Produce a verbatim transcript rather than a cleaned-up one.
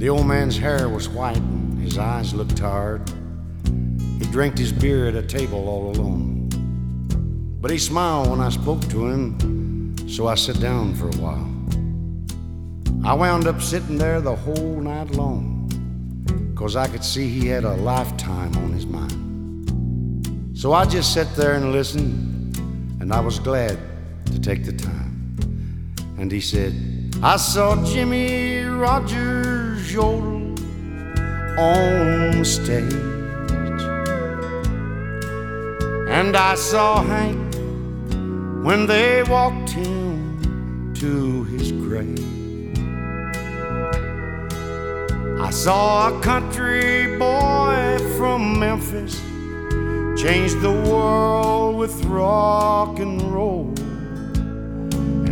The old man's hair was white and his eyes looked tired. He drank his beer at a table all alone. But he smiled when I spoke to him, so I sat down for a while. I wound up sitting there the whole night long, 'cause I could see he had a lifetime on his mind. So I just sat there and listened, and I was glad to take the time. And he said, I saw Jimmie Rodgers yodel on the stage, and I saw Hank when they walked him to his grave. I saw a country boy from Memphis change the world with rock and roll.